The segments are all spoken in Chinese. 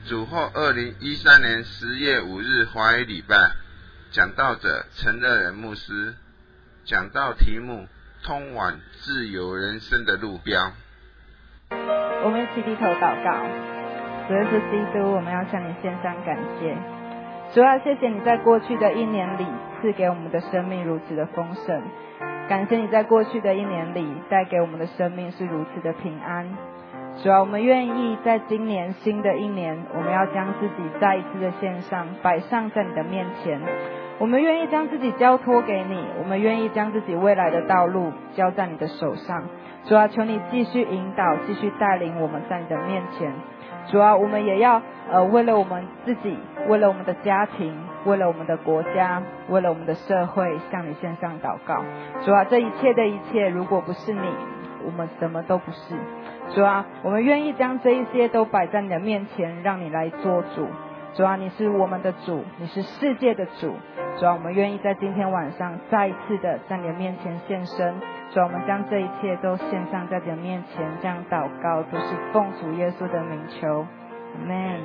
主后2013年10月5日华语礼拜，讲道者陈乐仁牧师，讲道题目通往自由人生的路标。 我们一起低头祷告。主耶稣基督，我们要向你献上感谢。主啊，谢谢你在过去的一年里赐给我们的生命如此的丰盛，感谢你在过去的一年里带给我们的生命是如此的平安。主啊，我们愿意在今年新的一年，我们要将自己再一次的献上，摆上在你的面前。我们愿意将自己交托给你，我们愿意将自己未来的道路交在你的手上。主啊，求你继续引导，继续带领我们在你的面前。主啊，我们也要为了我们自己，为了我们的家庭，为了我们的国家，为了我们的社会，向你献上祷告。主啊，这一切的一切，如果不是你，我们什么都不是。主啊，我们愿意将这一些都摆在你的面前，让你来做主。主啊，你是我们的主，你是世界的主。主啊，我们愿意在今天晚上再一次的在你的面前献身。主啊，我们将这一切都献上在你的面前，这样祷告都是奉主耶稣的名求。Amen。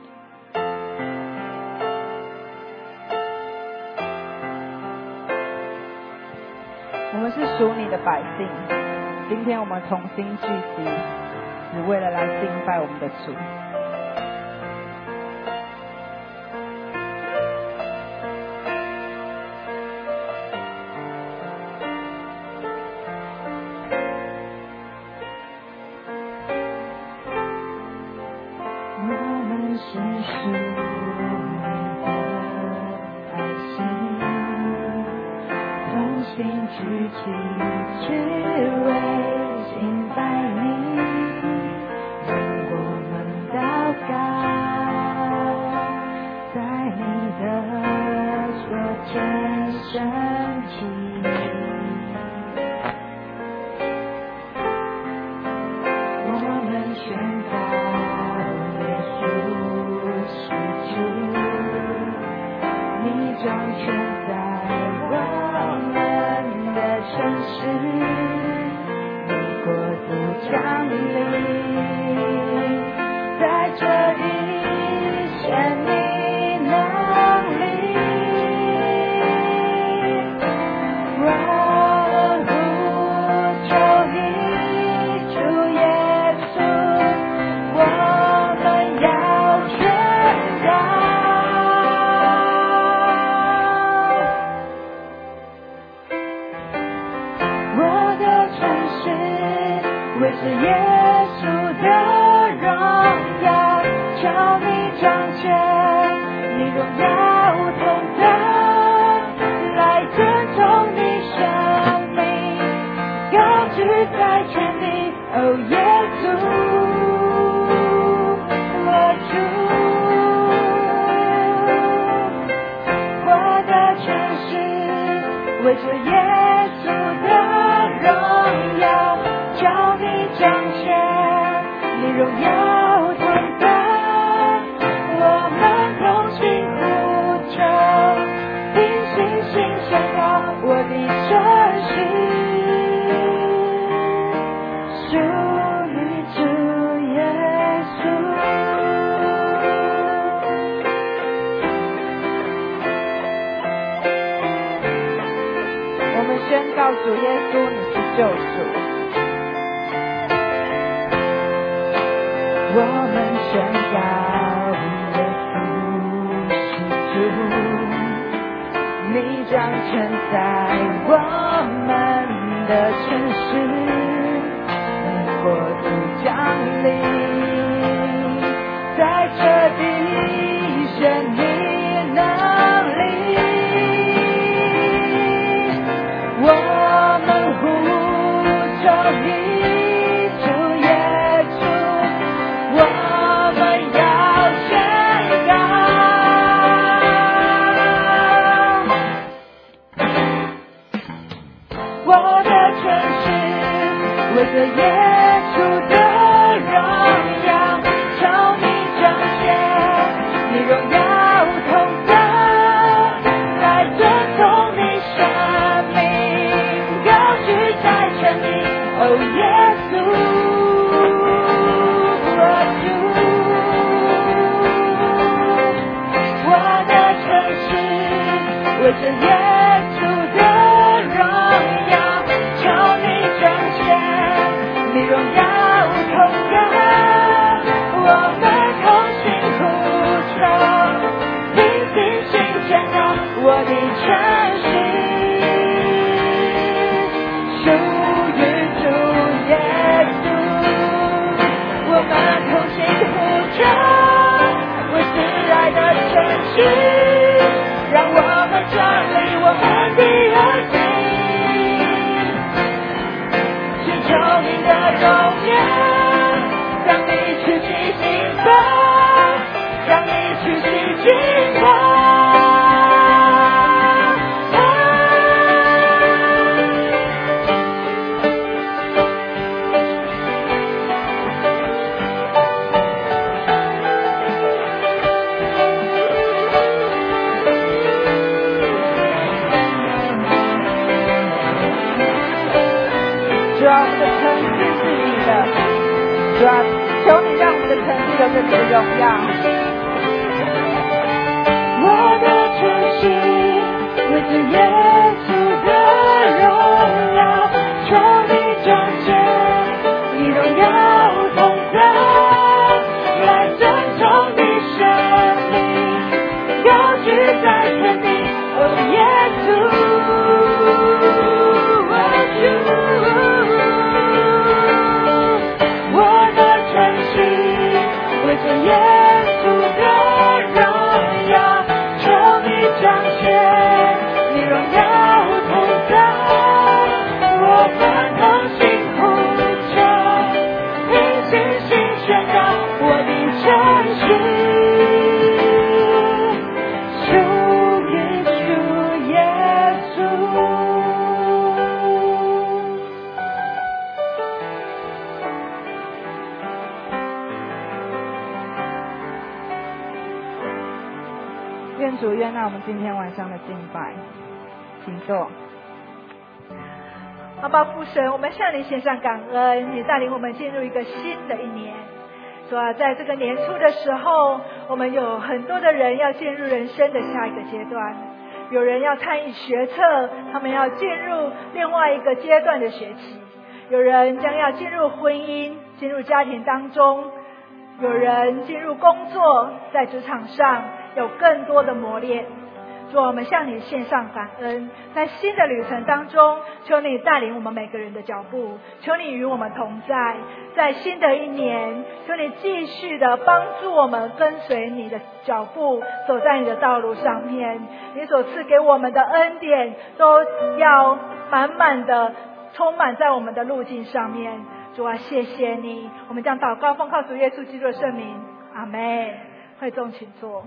我们是属你的百姓，今天我们同心聚集，只为了来敬拜我们的主。 我们呼求着你的荣耀。 我的全心为着耶稣的荣耀，求你彰显你荣耀同在，来珍重的生命，高举在天地，哦耶稣。耶稣的荣耀，求你彰显你荣耀同在，我们同心呼求，凭信心宣告我的诚实，属于主耶稣。 愿主悦纳我们今天晚上的敬拜，请坐。 阿爸父神，我们向你献上感恩，你带领我们进入一个新的一年。主啊，在这个年初的时候，我们有很多的人要进入人生的下一个阶段，有人要参与学测，他们要进入另外一个阶段的学期，有人将要进入婚姻，进入家庭当中，有人进入工作，在职场上有更多的磨练。主，我们向你献上感恩，在新的旅程当中，求你带领我们每个人的脚步，求你与我们同在，在新的一年，求你继续的帮助我们跟随你的脚步，走在你的道路上面。你所赐给我们的恩典都要满满的充满在我们的路径上面。主啊，谢谢你，我们将祷告奉靠主耶稣基督的圣名，阿们。会众请坐。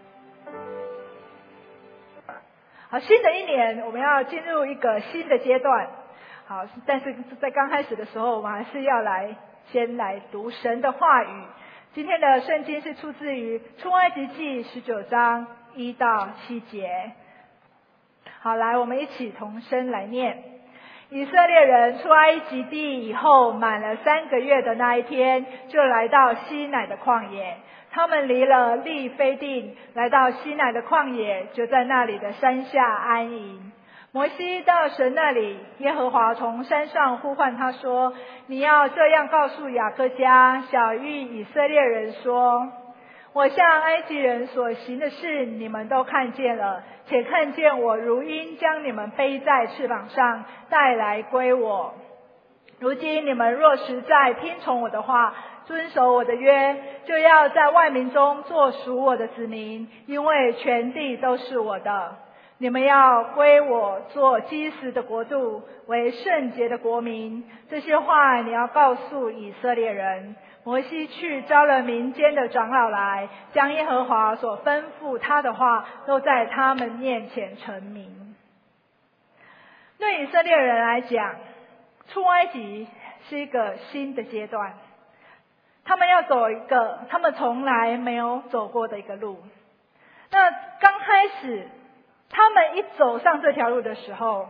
好，新的一年我们要进入一个新的阶段。好，但是在刚开始的时候，我们还是要先来读神的话语。今天的圣经是出自于出埃及记19章1到7节。好，来，我们一起同声来念。以色列人出埃及地以后，满了3个月的那一天，就来到西乃的旷野。他们离了利非定，来到西乃的旷野，就在那里的山下安营。摩西到神那里，耶和华从山上呼唤他说：你要这样告诉雅各家、小谕以色列人说，我向埃及人所行的事，你们都看见了，且看见我如鹰将你们背在翅膀上，带来归我。如今你们若实在听从我的话，遵守我的约，就要在万民中做属我的子民，因为全地都是我的。你们要归我做基司的国度，为圣洁的国民。这些话你要告诉以色列人。摩西去招了民间的长老来，将耶和华所吩咐他的话都在他们面前陈明。对以色列人来讲，出埃及是一个新的阶段，他们要走一个他们从来没有走过的一个路。那刚开始他们一走上这条路的时候，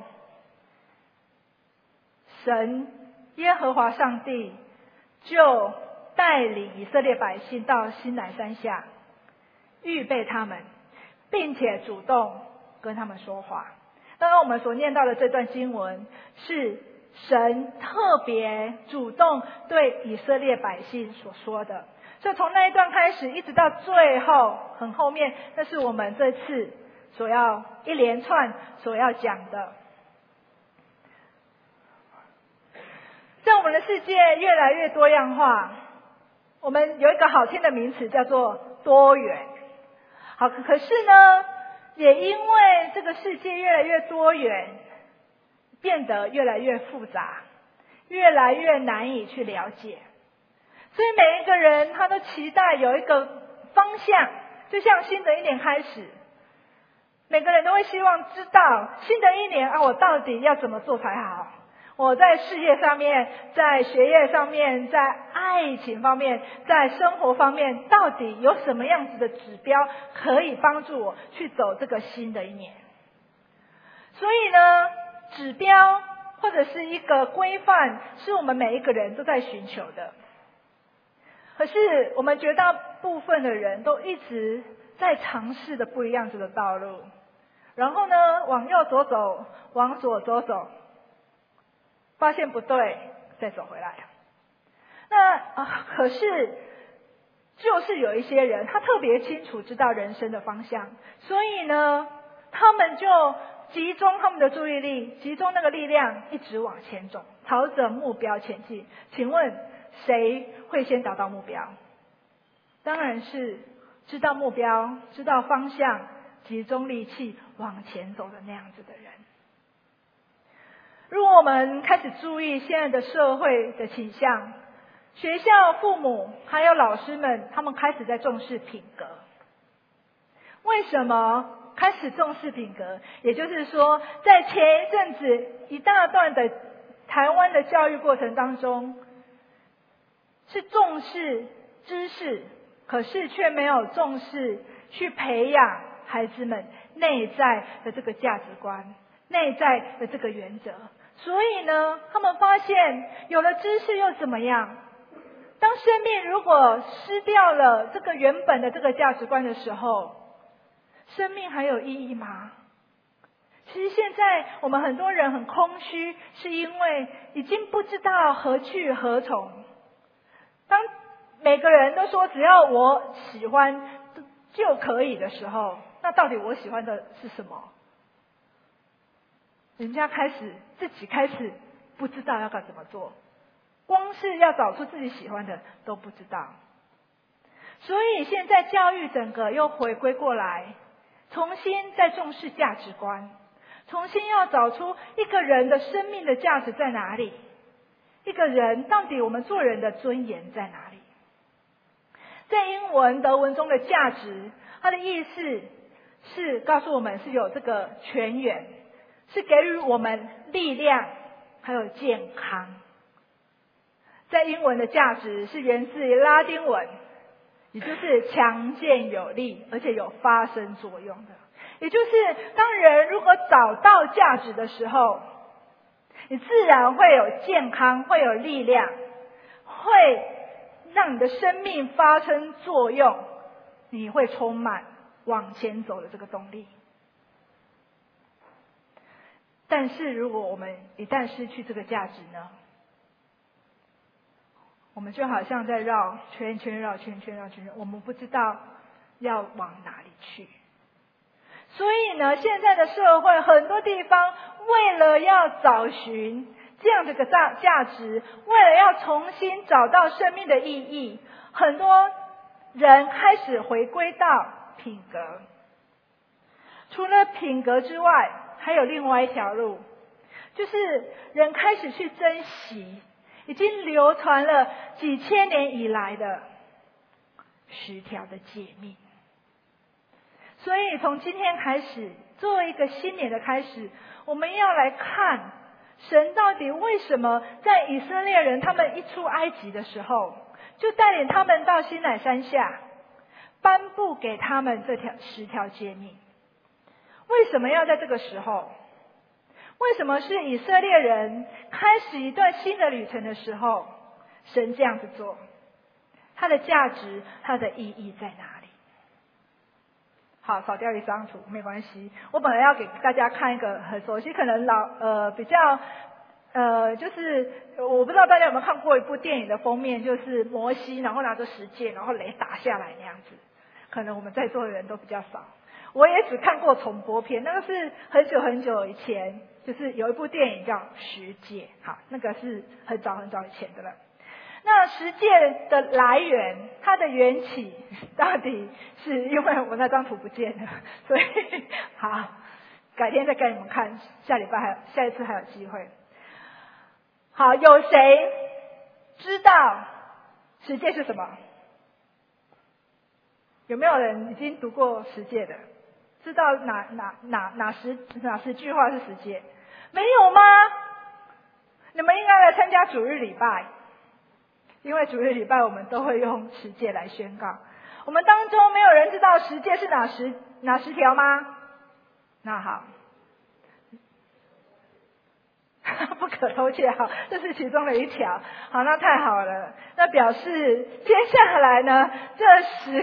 神耶和华上帝就带领以色列百姓到西乃山下，预备他们，并且主动跟他们说话。刚刚我们所念到的这段经文是神特别主动对以色列百姓所说的，所以从那一段开始一直到最后很后面，那是我们这次所要一连串所要讲的。在我们的世界越来越多样化，我们有一个好听的名词叫做多元。好，可是呢，也因为这个世界越来越多元，变得越来越复杂，越来越难以去了解。所以每一个人他都期待有一个方向，就像新的一年开始，每个人都会希望知道新的一年我到底要怎么做才好。我在事业上面，在学业上面，在爱情方面，在生活方面，到底有什么样子的指标可以帮助我去走这个新的一年。所以呢，指标或者是一个规范是我们每一个人都在寻求的。 可是我们绝大部分的人都一直在尝试的不一样子的道路，然后呢，往右走走，往左走走，发现不对，再走回来。可是就是有一些人，他特别清楚知道人生的方向，所以呢，他们就集中他们的注意力，集中那个力量，一直往前走，朝着目标前进。请问谁会先达到目标？当然是知道目标、知道方向、集中力气往前走的那样子的人。如果我们开始注意现在的社会的倾向，学校、父母还有老师们，他们开始在重视品格。为什么开始重视品格？也就是说，在前一阵子一大段的台湾的教育过程当中，是重视知识，可是却没有重视去培养孩子们内在的这个价值观、内在的这个原则。所以呢，他们发现有了知识又怎么样？当生命如果失掉了这个原本的这个价值观的时候，生命还有意义吗？其实现在我们很多人很空虚，是因为已经不知道何去何从。当每个人都说只要我喜欢就可以的时候，那到底我喜欢的是什么？人家自己开始不知道要该怎么做，光是要找出自己喜欢的都不知道。所以现在教育整个又回归过来，重新再重视价值观，重新要找出一个人的生命的价值在哪里，一个人到底我们做人的尊严在哪里。在英文德文中的价值，它的意思是告诉我们是有这个泉源，是给予我们力量还有健康。在英文的价值是源自于拉丁文，也就是强健有力而且有发生作用的。也就是当人如果找到价值的时候，你自然会有健康，会有力量，会让你的生命发生作用，你会充满往前走的这个动力。但是如果我们一旦失去这个价值呢，我们就好像在绕圈圈，我们不知道要往哪里去。所以呢，现在的社会很多地方为了要找寻这样的一个价值，为了要重新找到生命的意义，很多人开始回归到品格。除了品格之外，还有另外一条路，就是人开始去珍惜已经流传了几千年以来的10条的诫命。所以从今天开始，作为一个新年的开始，我们要来看神到底为什么在以色列人他们一出埃及的时候，就带领他们到西乃山下，颁布给他们这10条诫命。为什么要在这个时候？为什么是以色列人开始一段新的旅程的时候，神这样子做？它的价值，它的意义在哪里？好，少掉一张图没关系。我本来要给大家看一个很熟悉，可能比较就是我不知道大家有没有看过一部电影的封面，就是摩西然后拿着10诫，然后雷打下来那样子。可能我们在座的人都比较少。我也只看过重播片，那个是很久很久以前，就是有一部电影叫《10诫》，好，那个是很早很早以前的了。那10诫的来源，它的缘起到底是因为我那张图不见了，所以好，改天再给你们看，下一次还有机会。好，有谁知道10诫是什么？有没有人已经读过10诫的？知道哪十句话是10诫？没有吗？你们应该来参加主日礼拜，因为主日礼拜我们都会用10诫来宣告。我们当中没有人知道10诫是哪10条吗？那好， 不可偷窃，好，这是其中的一条。好，那太好了，那表示接下来呢，这十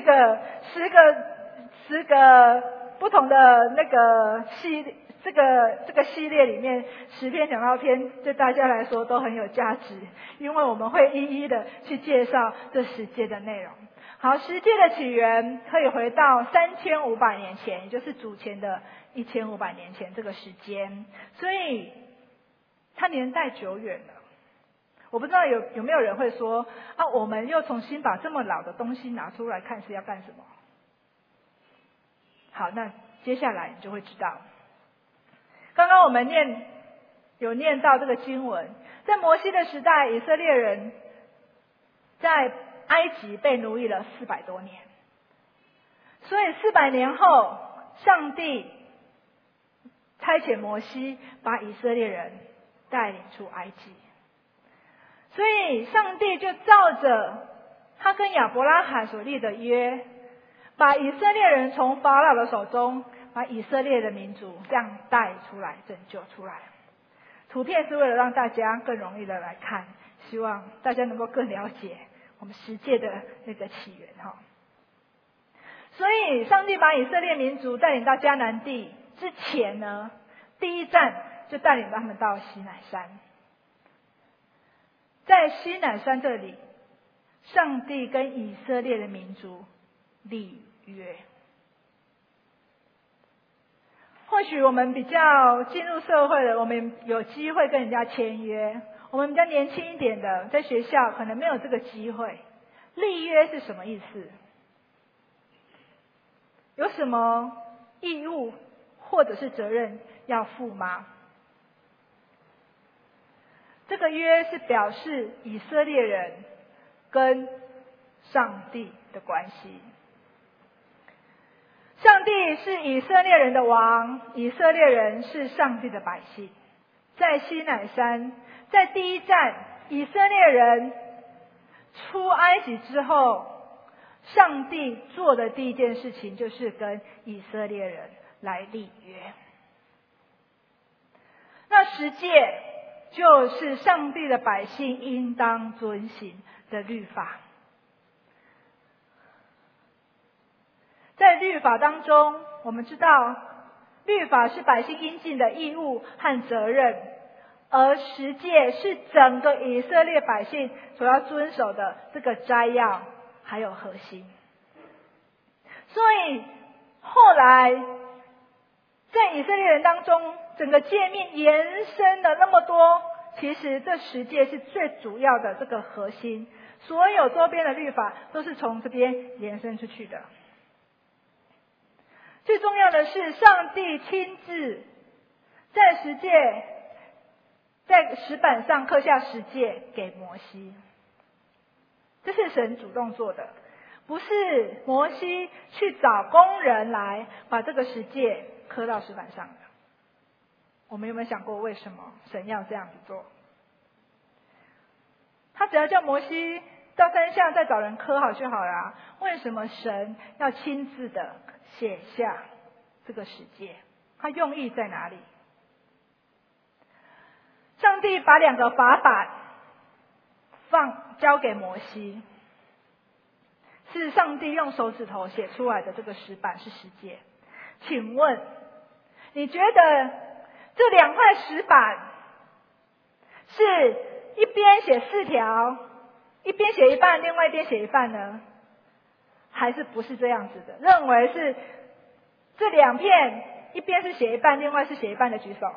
个不同的那个这个系列里面，10篇讲道篇对大家来说都很有价值，因为我们会一一的去介绍这10诫的内容。好，十诫的起源可以回到3500年前，也就是主前的1500年前这个时间，所以它年代久远了。我不知道有没有人会说啊，我们又重新把这么老的东西拿出来看是要干什么？好，那接下来你就会知道。刚刚我们有念到这个经文，在摩西的时代，以色列人在埃及被奴役了400多年，所以400年后，上帝差遣摩西把以色列人带领出埃及，所以上帝就照着他跟亚伯拉罕所立的约，把以色列人从法老的手中，把以色列的民族这样带出来，拯救出来。图片是为了让大家更容易的来看，希望大家能够更了解我们十诫的那个起源哈。所以上帝把以色列民族带领到迦南地之前呢，第一站就带领他们到西乃山。在西乃山这里，上帝跟以色列的民族立约。或许我们比较进入社会的，我们有机会跟人家签约，我们比较年轻一点的，在学校可能没有这个机会。立约是什么意思？有什么义务或者是责任要负吗？这个约是表示以色列人跟上帝的关系。上帝是以色列人的王，以色列人是上帝的百姓。在西乃山，在第一站，以色列人出埃及之后，上帝做的第一件事情就是跟以色列人来立约。那十诫就是上帝的百姓应当遵行的律法。在律法当中，我们知道律法是百姓应尽的义务和责任，而十诫是整个以色列百姓所要遵守的这个摘要还有核心。所以后来在以色列人当中，整个诫命延伸了那么多，其实这十诫是最主要的这个核心，所有周边的律法都是从这边延伸出去的。最重要的是，上帝亲自在十诫，在石板上刻下十诫给摩西，这是神主动做的，不是摩西去找工人来把这个十诫刻到石板上的。我们有没有想过，为什么神要这样子做？他只要叫摩西到山下再找人刻好就好了，为什么神要亲自的写下这个十诫？他用意在哪里？上帝把2个法版交给摩西，是上帝用手指头写出来的，这个石板是十诫。请问你觉得这2块石板是一边写4条，一边写一半，另外一边写一半呢？还是不是这样子的？认为是这2片一边是写一半，另外是写一半的举手。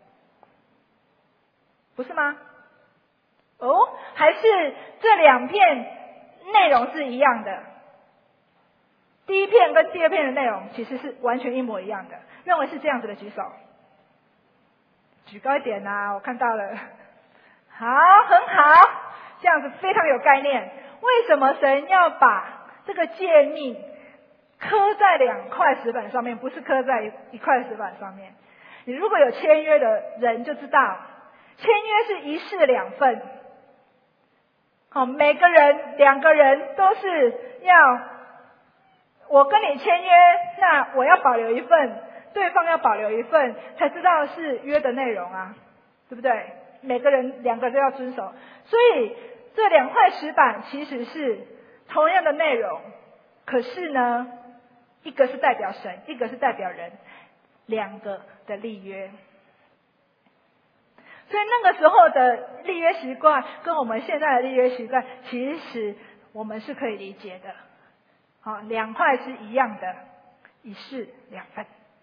不是吗？哦，还是这2片内容是一样的？第一片跟第二片的内容其实是完全一模一样的，认为是这样子的举手。举高一点啊，我看到了。好，很好，这样子非常有概念。为什么神要把这个诫命刻在2块石板上面，不是刻在一块石板上面？你如果有签约的人就知道，签约是1式2份。好，每个人2个人都是要，我跟你签约，那我要保留一份，对方要保留一份，才知道是约的内容啊，对不对？ 每个人2个都要遵守。所以这2块石板其实是同样的内容，可是呢，一个是代表神，一个是代表人，2个的立约。所以那个时候的立约习惯跟我们现在的立约习惯，其实我们是可以理解的。好，2块是一样的，一式2份。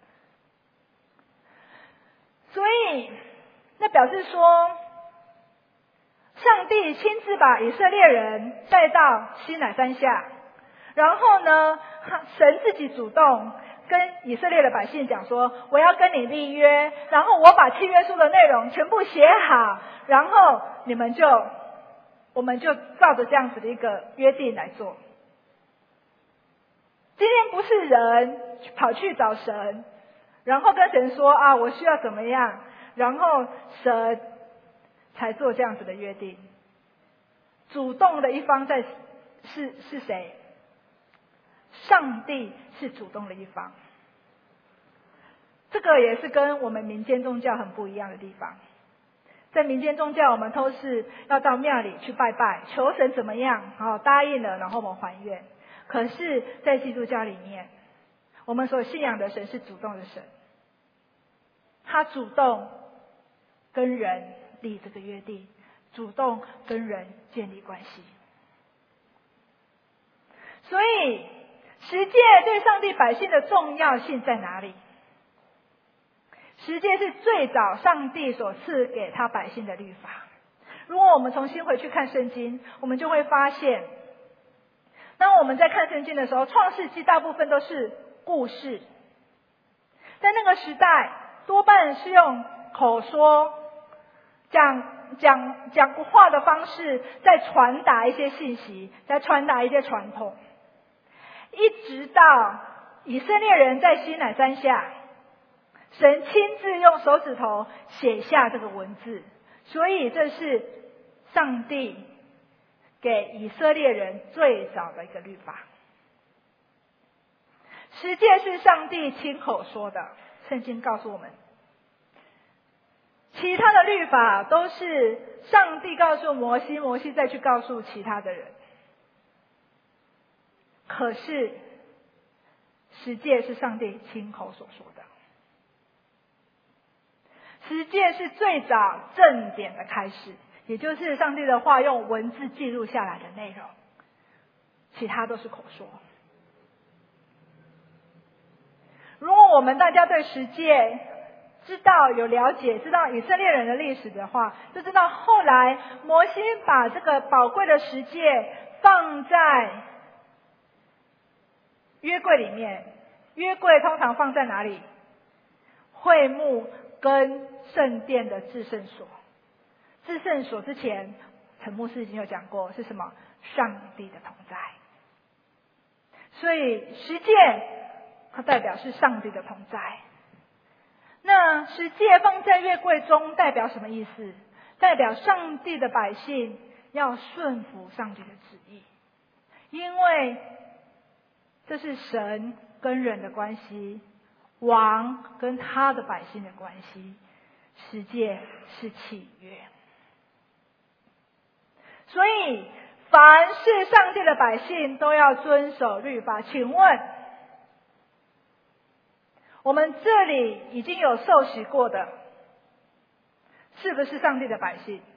所以那表示说，上帝亲自把以色列人带到西乃山下，然后呢，神自己主动跟以色列的百姓讲说，我要跟你立约，然后我把契约书的内容全部写好，然后我们就照着这样子的一个约定来做。今天不是人跑去找神，然后跟神说啊，我需要怎么样，然后神才做这样子的约定。主动的一方是谁？上帝是主动的一方。这个也是跟我们民间宗教很不一样的地方。在民间宗教，我们都是要到庙里去拜拜，求神怎么样，答应了，然后我们还愿。可是在基督教里面，我们所信仰的神是主动的神，他主动跟人立这个约定，主动跟人建立关系。所以十诫对上帝百姓的重要性在哪里？十诫是最早上帝所赐给他百姓的律法。如果我们重新回去看圣经，我们就会发现，当我们在看圣经的时候，创世纪大部分都是故事，在那个时代多半是用口说讲话的方式在传达一些信息，在传达一些传统，一直到以色列人在西乃山下，神亲自用手指头写下这个文字，所以这是上帝给以色列人最早的一个律法。十诫是上帝亲口说的，圣经告诉我们，其他的律法都是上帝告诉摩西，摩西再去告诉其他的人。可是十诫是上帝亲口所说的，十诫是最早正典的开始，也就是上帝的话用文字记录下来的内容，其他都是口说。如果我们大家对十诫知道有了解，知道以色列人的历史的话，就知道后来摩西把这个宝贵的十诫放在约柜里面。约柜通常放在哪里？会幕跟圣殿的至圣所。至圣所之前，陈牧师已经有讲过是什么？上帝的同在。所以十诫它代表是上帝的同在。那十诫放在约柜中代表什么意思？代表上帝的百姓要顺服上帝的旨意，因为这是神跟人的关系，王跟他的百姓的关系，十诫是契约。所以凡是上帝的百姓都要遵守律法。请问我们这里已经有受洗过的，是不是上帝的百姓？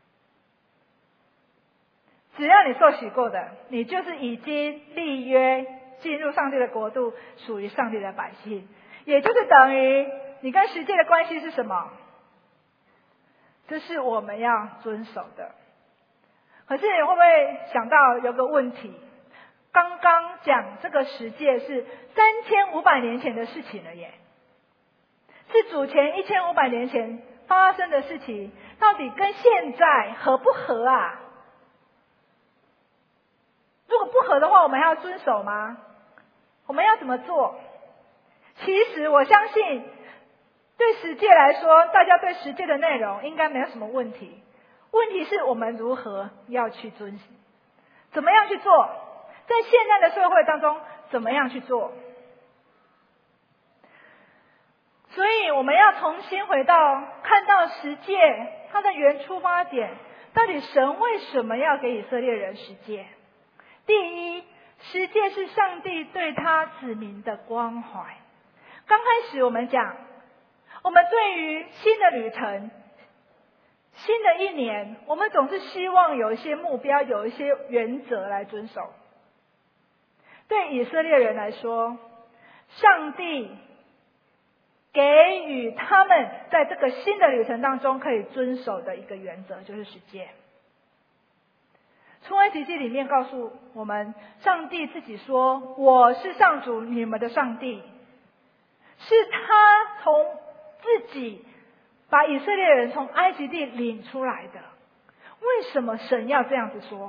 只要你受洗过的，你就是已经立约进入上帝的国度，属于上帝的百姓。也就是等于你跟十诫的关系是什么？这是我们要遵守的。可是你会不会想到有个问题？刚刚讲这个十诫是3500年前的事情了耶，是主前1500年前发生的事情，到底跟现在合不合啊？如果不合的话，我们还要遵守吗？我们要怎么做？其实我相信对十诫来说，大家对十诫的内容应该没有什么问题，问题是我们如何要去遵行，怎么样去做，在现在的社会当中怎么样去做。 所以我们要重新回到看到十诫它的原出发点，到底神为什么要给以色列人十诫？第一，十诫是上帝对他子民的关怀。刚开始我们讲，我们对于新的旅程、新的一年，我们总是希望有一些目标，有一些原则来遵守。对以色列人来说，上帝给予他们在这个新的旅程当中可以遵守的一个原则，就是十诫。出埃及记里面告诉我们，上帝自己说：“我是上主你们的上帝。”是他从自己把以色列人从埃及地领出来的。为什么神要这样子说？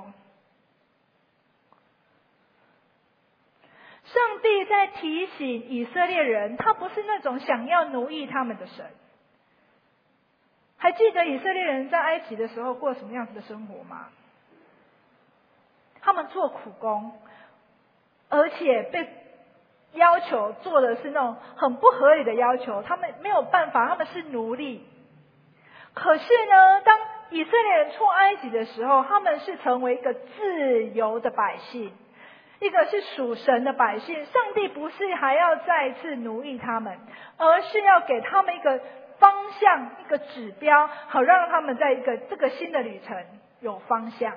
上帝在提醒以色列人，他不是那种想要奴役他们的神。还记得以色列人在埃及的时候过什么样子的生活吗？他们做苦工，而且被要求做的是那种很不合理的要求，他们没有办法，他们是奴隶。可是呢，当以色列人出埃及的时候，他们是成为一个自由的百姓，一个是属神的百姓。上帝不是还要再次奴役他们，而是要给他们一个方向，一个指标，好让他们在这个新的旅程有方向。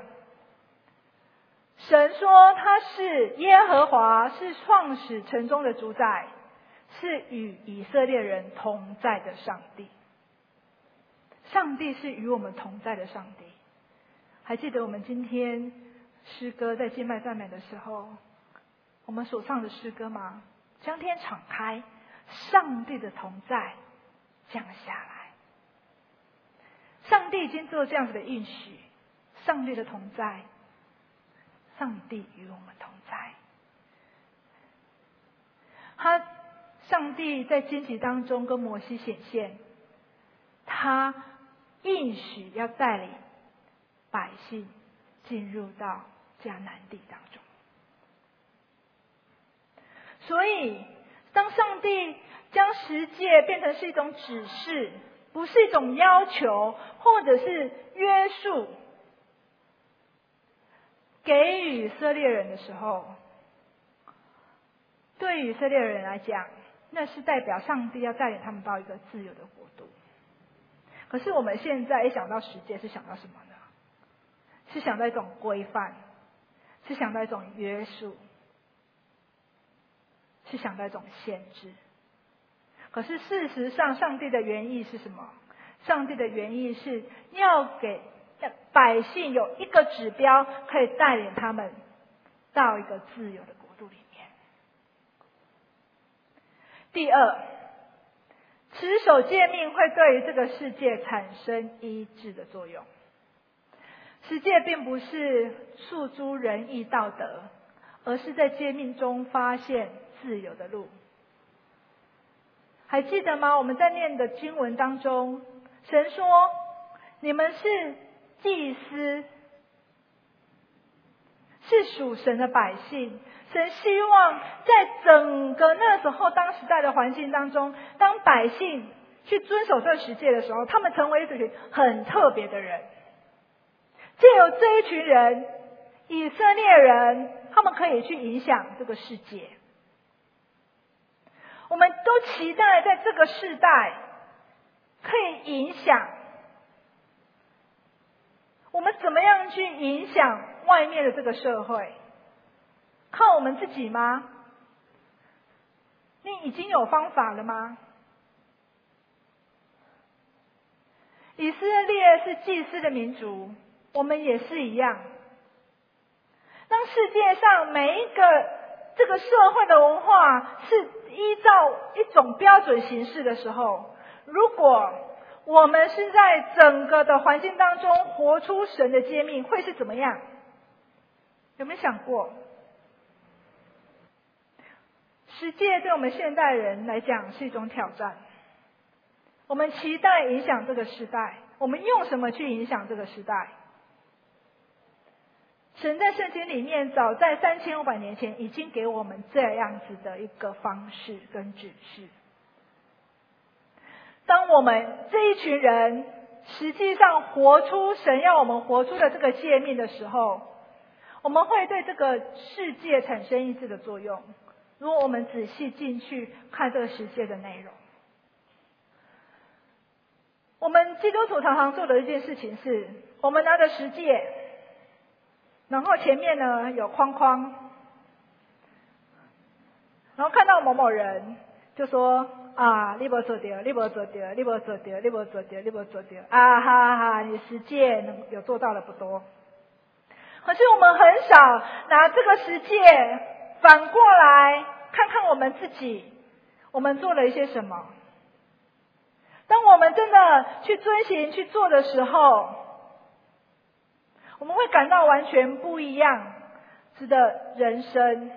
神说他是耶和华，是创始城中的主宰，是与以色列人同在的上帝。上帝是与我们同在的上帝。还记得我们今天诗歌在敬拜赞美的时候，我们所唱的诗歌吗？将天敞开，上帝的同在降下来。上帝已经做这样子的应许，上帝的同在，上帝与我们同在。上帝在荆棘当中跟摩西显现，他应许要带领百姓进入到迦南地当中。所以当上帝将十诫变成是一种指示，不是一种要求或者是约束给予以色列人的时候，对于以色列人来讲，那是代表上帝要带领他们到一个自由的国度。可是我们现在一想到十诫，是想到什么呢？是想到一种规范，是想到一种约束，是想到一种限制。可是事实上，上帝的原意是什么？上帝的原意是要给百姓有一个指标，可以带领他们到一个自由的国度里面。第二，持守诫命会对于这个世界产生医治的作用。十诫并不是诉诸仁义道德，而是在诫命中发现自由的路。还记得吗？我们在念的经文当中，神说你们是祭司，是属神的百姓。神希望在整个那时候当时代的环境当中，当百姓去遵守这十诫的时候，他们成为一群很特别的人。藉由这一群人，以色列人，他们可以去影响这个世界。我们都期待在这个世代可以影响。我们怎么样去影响外面的这个社会？靠我们自己吗？你已经有方法了吗？以色列是祭司的民族，我们也是一样。当世界上每一个这个社会的文化是依照一种标准形式的时候，如果我们是在整个的环境当中活出神的诫命，会是怎么样？有没有想过？十诫对我们现代人来讲是一种挑战。我们期待影响这个时代，我们用什么去影响这个时代？神在圣经里面早在3500年前已经给我们这样子的一个方式跟指示。 当我们这一群人实际上活出神要我们活出的这个诫命的时候，我们会对这个世界产生医治的作用。如果我们仔细进去看这个世界的内容，我们基督徒常常做的一件事情是，我们拿着十诫，然后前面呢有框框，然后看到某某人就说啊，你没做到，你没做到，你没做到，你没做到，你没做到，啊哈哈，你十诫有做到的不多。可是我们很少拿这个十诫反过来看看我们自己，我们做了一些什么。当我们真的去遵行去做的时候，我们会感到完全不一样的人生。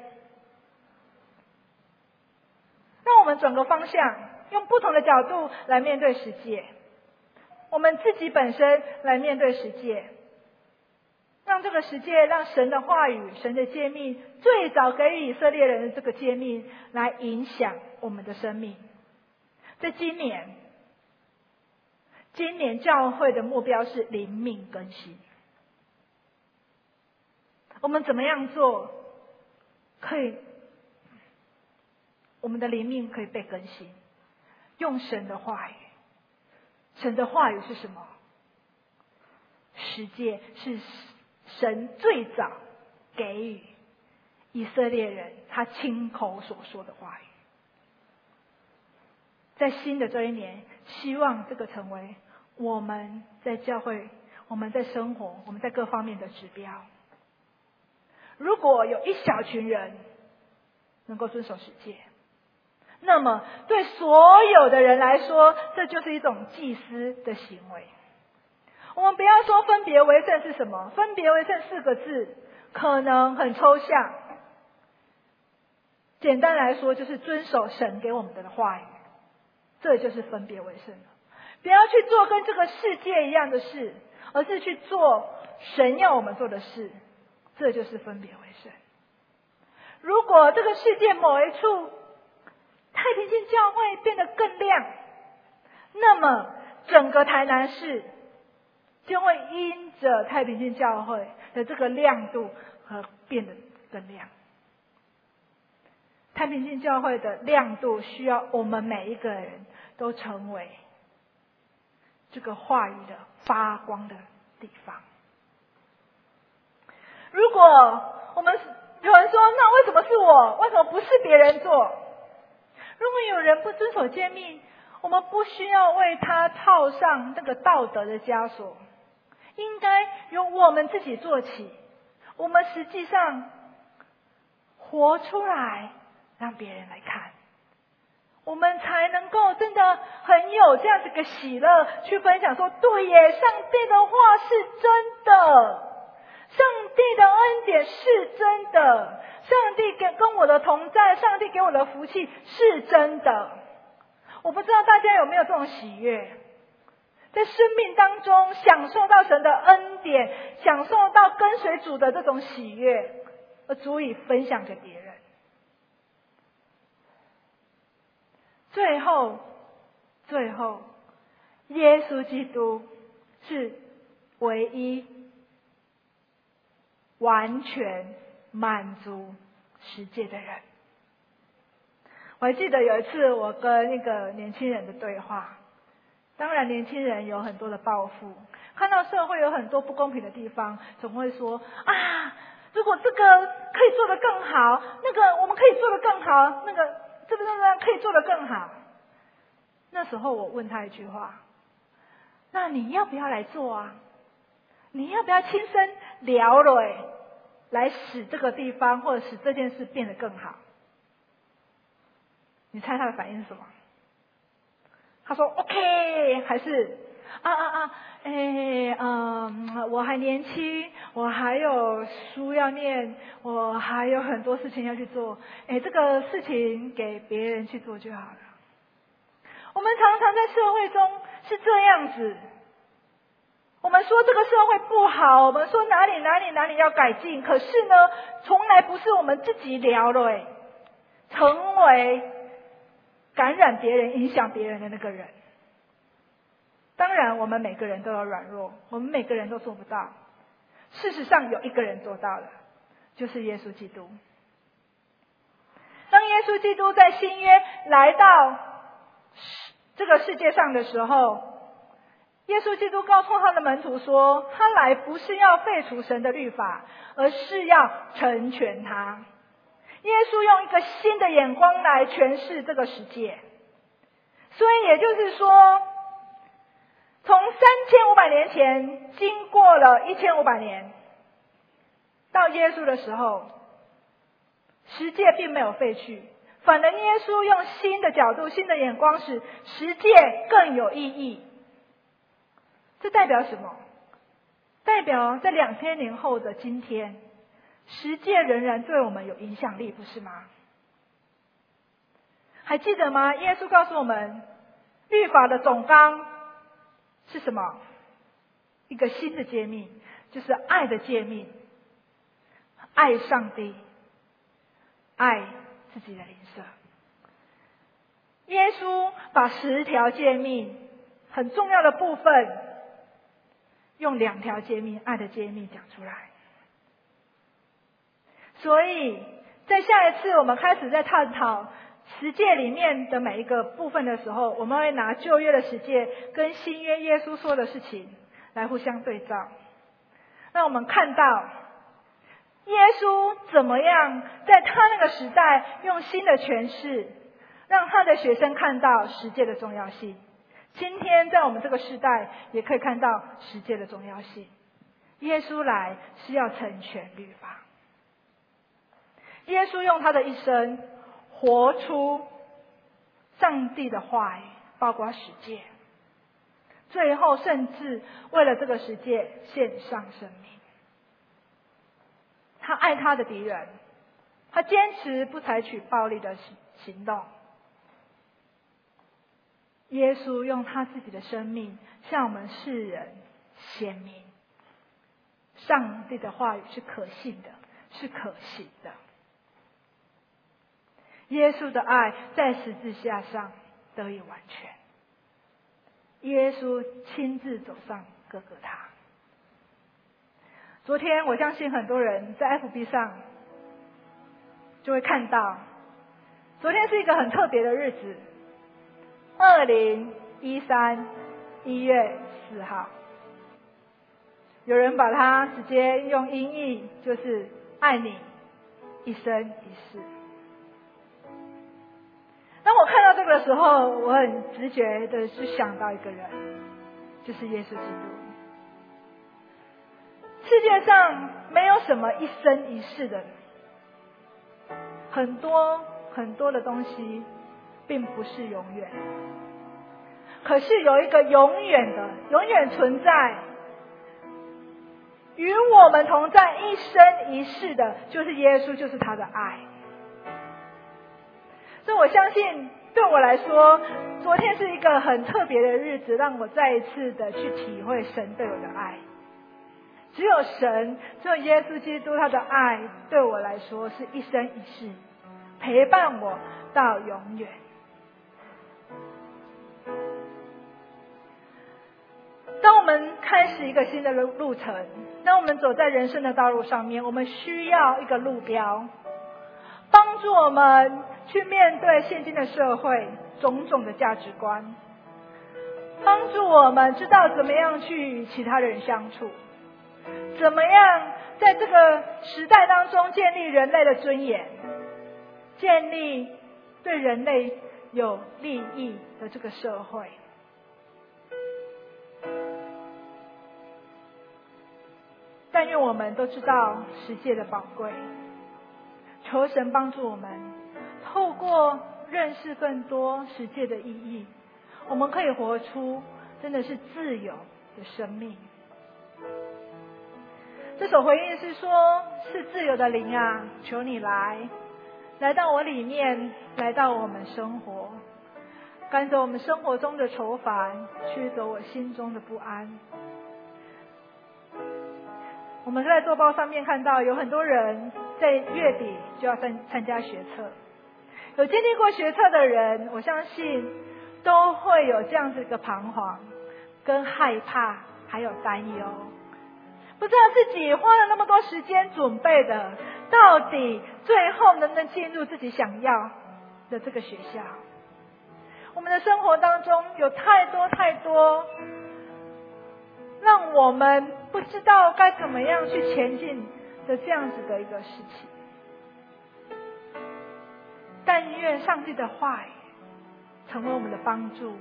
让我们转个方向，用不同的角度来面对十诫，我们自己本身来面对十诫，让这个十诫，让神的话语、神的诫命，最早给予以色列人的这个诫命，来影响我们的生命。在今年教会的目标是灵命更新。我们怎么样做，可以我们的灵命可以被更新？用神的话语。神的话语是什么？十诫是神最早给予以色列人他亲口所说的话语。在新的这一年，希望这个成为我们在教会、我们在生活、我们在各方面的指标。如果有一小群人能够遵守十诫，那么对所有的人来说，这就是一种祭司的行为。我们不要说分别为圣是什么，分别为圣四个字可能很抽象，简单来说就是遵守神给我们的话语，这就是分别为圣了。不要去做跟这个世界一样的事，而是去做神要我们做的事，这就是分别为圣。如果这个世界某一处太平间教会变得更亮，那么整个台南市就会因着太平间教会的这个亮度而变得更亮。太平间教会的亮度需要我们每一个人都成为这个话语的发光的地方。如果我们有人说，那为什么是我？为什么不是别人做？如果有人不遵守诫命，我们不需要为他套上那个道德的枷锁，应该由我们自己做起。我们实际上活出来，让别人来看，我们才能够真的很有这样子个喜乐，去分享说，对耶，上帝的话是真的，上帝的恩典是真的，上帝跟我的同在，上帝给我的福气是真的。我不知道大家有没有这种喜悦，在生命当中享受到神的恩典，享受到跟随主的这种喜悦，而足以分享给别人。最后，耶稣基督是唯一完全满足十诫的人。我还记得有一次我跟一个年轻人的对话，当然年轻人有很多的抱负，看到社会有很多不公平的地方，总会说啊，如果这个可以做得更好，那个我们可以做得更好，那个这个可以做得更好。那时候我问他一句话，那你要不要来做啊？你要不要亲身聊来使这个地方或者使这件事变得更好？你猜他的反应是什么？他说 OK， 还是我还年轻，我还有书要念，我还有很多事情要去做，这个事情给别人去做就好了。我们常常在社会中是这样子，我们说这个社会不好，我们说哪里要改进，可是呢，从来不是我们自己聊成为感染别人、影响别人的那个人。 当然我们每个人都有软弱，我们每个人都做不到。事实上有一个人做到了，就是耶稣基督。当耶稣基督在新约来到这个世界上的时候，耶稣基督告诉他的门徒说，他来不是要废除神的律法，而是要成全它。耶稣用一个新的眼光来诠释这个世界。所以也就是说，从3500年前经过了1500年，到耶稣的时候，十诫并没有废去，反而耶稣用新的角度、新的眼光，使十诫更有意义。这代表什么？代表在2000年后的今天，十诫仍然对我们有影响力，不是吗？还记得吗？耶稣告诉我们，律法的总纲是什么？一个新的诫命，就是爱的诫命。爱上帝，爱自己的邻舍。耶稣把10条诫命很重要的部分，用2条诫命，爱的诫命讲出来。所以在下一次我们开始在探讨十诫里面的每一个部分的时候，我们会拿旧约的十诫跟新约耶稣说的事情来互相对照。那我们看到耶稣怎么样在他那个时代用新的诠释，让他的学生看到十诫的重要性。今天在我们这个时代也可以看到十诫的重要性。耶稣来是要成全律法。耶稣用他的一生活出上帝的话语，包括十诫，最后甚至为了这个十诫献上生命。他爱他的敌人，他坚持不采取暴力的行动。耶稣用他自己的生命向我们世人显明，上帝的话语是可信的，是可行的。耶稣的爱在十字架上得以完全。耶稣亲自走上各各他。昨天我相信很多人在 FB 上就会看到，昨天是一个很特别的日子，2013 1月4号，有人把它直接用音译，就是爱你一生一世。当我看到这个的时候，我很直觉的是想到一个人，就是耶稣基督。世界上没有什么一生一世的，很多很多的东西并不是永远，可是有一个永远的、永远存在，与我们同在一生一世的，就是耶稣，就是他的爱。所以我相信对我来说，昨天是一个很特别的日子，让我再一次的去体会神对我的爱。只有神，只有耶稣基督，他的爱对我来说是一生一世，陪伴我到永远。当我们开始一个新的路程，当我们走在人生的道路上面，我们需要一个路标，帮助我们去面对现今的社会种种的价值观，帮助我们知道怎么样去与其他人相处，怎么样在这个时代当中建立人类的尊严，建立对人类有利益的这个社会。但愿我们都知道十诫的宝贵，求神帮助我们透过认识更多十诫的意义，我们可以活出真的是自由的生命。这首回应是说，是自由的灵啊，求你来到我里面，来到我们生活，赶走我们生活中的愁烦，驱走我心中的不安。我们在周报上面看到有很多人在月底就要参加学测，有经历过学测的人，我相信都会有这样子一个彷徨， 跟害怕，还有担忧。不知道自己花了那么多时间准备的，到底最后能不能进入自己想要的这个学校？我们的生活当中有太多让我们不知道该怎么样去前进的这样子的一个事情。但愿上帝的话语成为我们的帮助。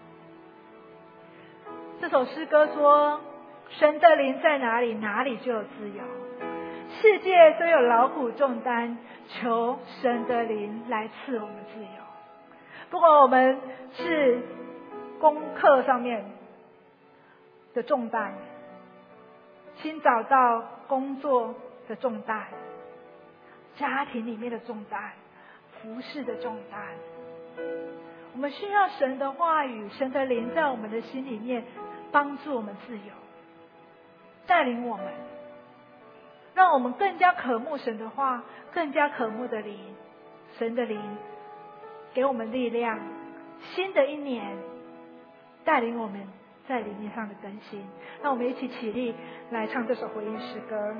这首诗歌说，神的灵在哪里，哪里就有自由。世界虽有劳苦重担，求神的灵来赐我们自由。不管我们是功课上面的重担，新找到工作的重担，家庭里面的重担，服事的重担，我们需要神的话语，神的灵在我们的心里面帮助我们自由，带领我们，让我们更加渴慕神的话，更加渴慕的灵，神的灵给我们力量。新的一年带领我们在理念上的更新。让我们一起起立来唱这首回应诗歌。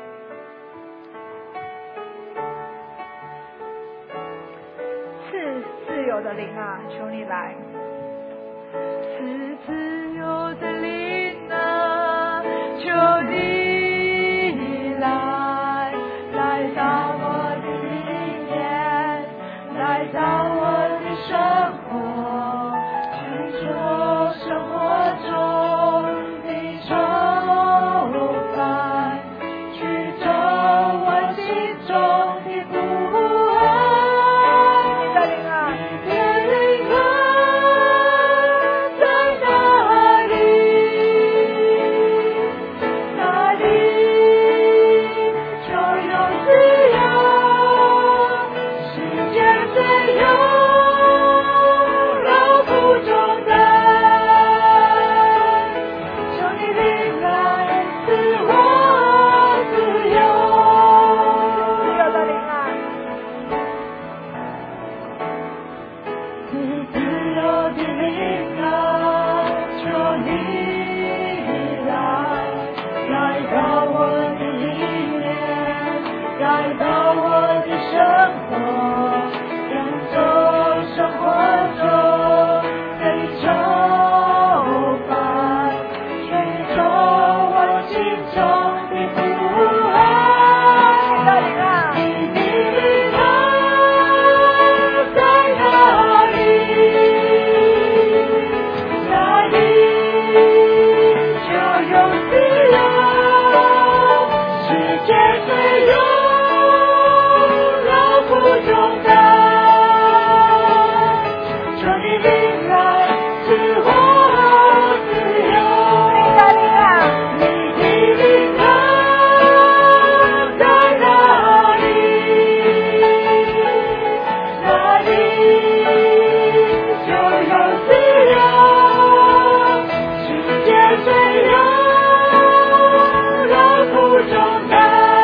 赐自由的灵啊，求你来。赐自由的灵啊，求你来，来到我的里面，来到我的生活，去做生活中的愁烦，去做我心中的不安。你的灵啊，你的灵啊，在哪里？哪里就有自由，世界最有劳苦重担，求你灵来赐我自由。自由的灵啊，自由的灵啊，求你来，来到我的里面，来到我的生活，演奏生活中的愁烦，去做我心中的不安。你的灵啊，你的灵啊，在哪里？哪里就有自由，世界最有劳苦重担，求你灵来赐我自由。你的灵啊，你的灵啊，在哪里？哪里就有自由，世界最有劳苦重担，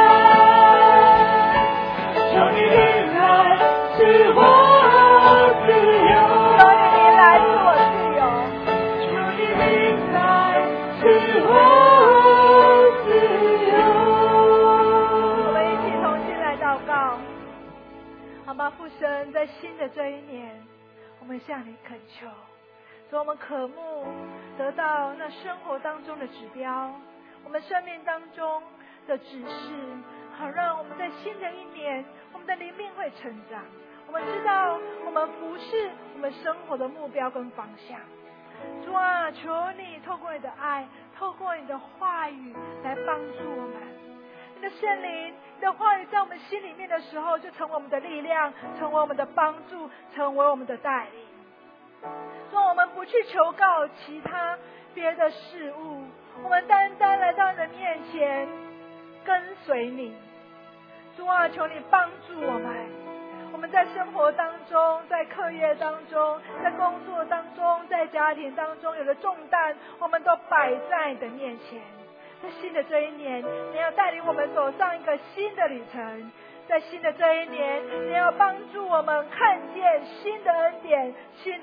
求你灵来赐我自由。求你灵来赐我自由，求你灵来赐我自由。我们一起同心来祷告。好吗？父神，在新的这一年，我们向你恳求，使我们渴慕得到那生活当中的指标，我们生命当中的指示，好让我们在新的一年，我们的灵命会成长。我们知道我们服事我们生活的目标跟方向。主啊，求你透过你的爱，透过你的话语来帮助我们。你的圣灵，你的话语在我们心里面的时候，就成为我们的力量，成为我们的帮助，成为我们的带领。说我们不去求告其他别的事物，我们单单来到你的面前跟随你。主啊，求你帮助我们，我们在生活当中，在课业当中，在工作当中，在家庭当中有的重担，我们都摆在你的面前。在新的这一年，你要带领我们走上一个新的旅程。在新的这一年，你要帮助我们看见新的恩典，新的福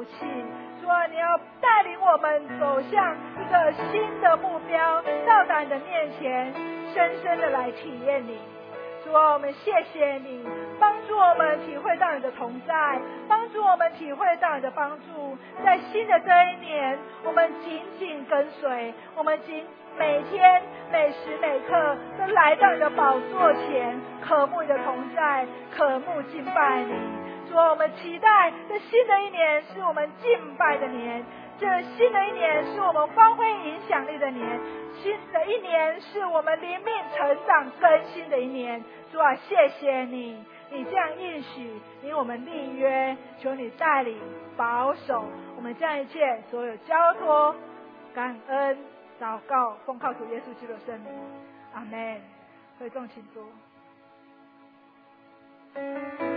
气。主啊，你要带领我们走向一个新的目标，到达你的面前，深深的来体验你。主啊，我们谢谢你，帮助我们体会到你的同在，帮助我们体会到你的帮助。在新的这一年，我们紧紧跟随，我们每天每时每刻都来到你的宝座前，渴慕你的同在，渴慕敬拜你。主啊，我们期待这新的一年是我们敬拜的年，这新的一年是我们发挥影响力的年，新的一年是我们灵命成长更新的一年。主啊，谢谢你，你这样应许，因我们立约，求你带领保守我们将一切所有交托感恩祷告，奉靠主耶稣基督的圣名，阿们。会众请坐。